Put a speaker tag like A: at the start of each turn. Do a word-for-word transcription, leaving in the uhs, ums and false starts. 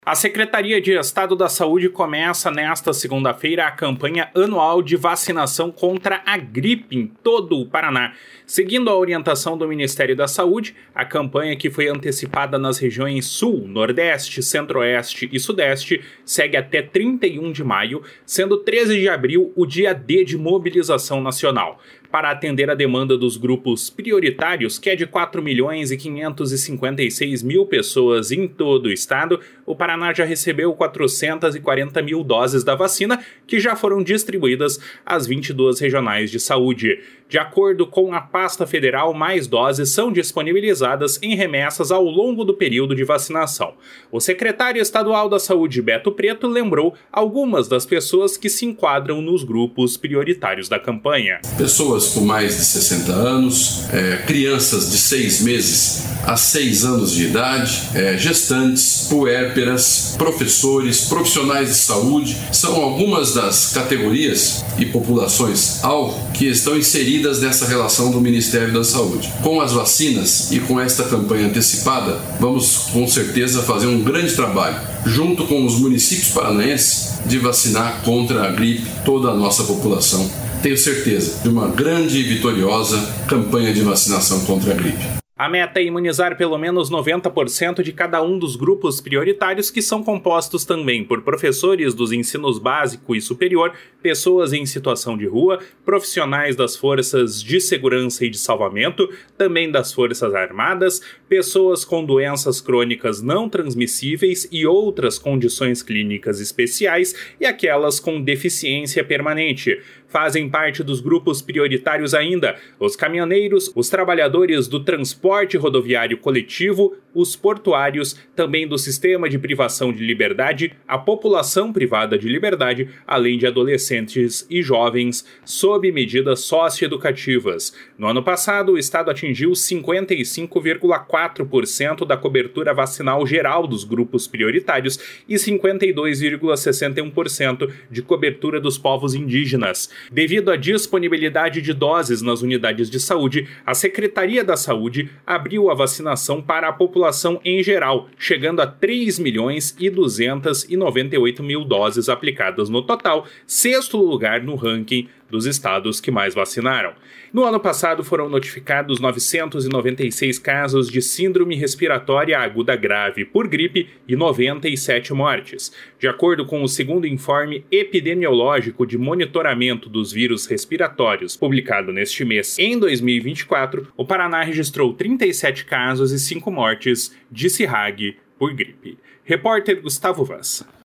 A: A Secretaria de Estado da Saúde começa nesta segunda-feira a campanha anual de vacinação contra a gripe em todo o Paraná. Seguindo a orientação do Ministério da Saúde, a campanha, que foi antecipada nas regiões Sul, Nordeste, Centro-Oeste e Sudeste, segue até trinta e um de maio, sendo treze de abril o dia D de mobilização nacional. Para atender a demanda dos grupos prioritários, que é de quatro milhões e quinhentos e cinquenta e seis mil pessoas em todo o estado, o Paraná já recebeu quatrocentas e quarenta mil doses da vacina, que já foram distribuídas às vinte e duas regionais de saúde. De acordo com a pasta federal, mais doses são disponibilizadas em remessas ao longo do período de vacinação. O secretário estadual da Saúde, Beto Preto, lembrou algumas das pessoas que se enquadram nos grupos prioritários da campanha.
B: Pessoas com mais de sessenta anos, é, crianças de seis meses a seis anos de idade, é, gestantes, puérperas, professores, profissionais de saúde, são algumas das categorias e populações-alvo que estão inseridas nessa relação do Ministério da Saúde. Com as vacinas e com esta campanha antecipada, vamos com certeza fazer um grande trabalho, junto com os municípios paranaenses, de vacinar contra a gripe toda a nossa população. Tenho certeza de uma grande e vitoriosa campanha de vacinação contra a gripe.
A: A meta é imunizar pelo menos noventa por cento de cada um dos grupos prioritários, que são compostos também por professores dos ensinos básico e superior, pessoas em situação de rua, profissionais das forças de segurança e de salvamento, também das Forças Armadas, pessoas com doenças crônicas não transmissíveis e outras condições clínicas especiais e aquelas com deficiência permanente. Fazem parte dos grupos prioritários ainda os caminhoneiros, os trabalhadores do transporte rodoviário coletivo, os portuários, também do sistema de privação de liberdade, a população privada de liberdade, além de adolescentes e jovens sob medidas socioeducativas. No ano passado, o Estado atingiu cinquenta e cinco vírgula quatro por cento da cobertura vacinal geral dos grupos prioritários e cinquenta e dois vírgula sessenta e um por cento de cobertura dos povos indígenas. Devido à disponibilidade de doses nas unidades de saúde, a Secretaria da Saúde abriu a vacinação para a população em geral, chegando a três milhões e duzentos e noventa e oito mil doses aplicadas no total, sexto lugar no ranking dos estados que mais vacinaram. No ano passado foram notificados novecentos e noventa e seis casos de síndrome respiratória aguda grave por gripe e noventa e sete mortes. De acordo com o segundo informe epidemiológico de monitoramento dos vírus respiratórios, publicado neste mês, em dois mil e vinte e quatro, o Paraná registrou trinta e sete casos e cinco mortes de C I R A G por gripe. Repórter Gustavo Vaz.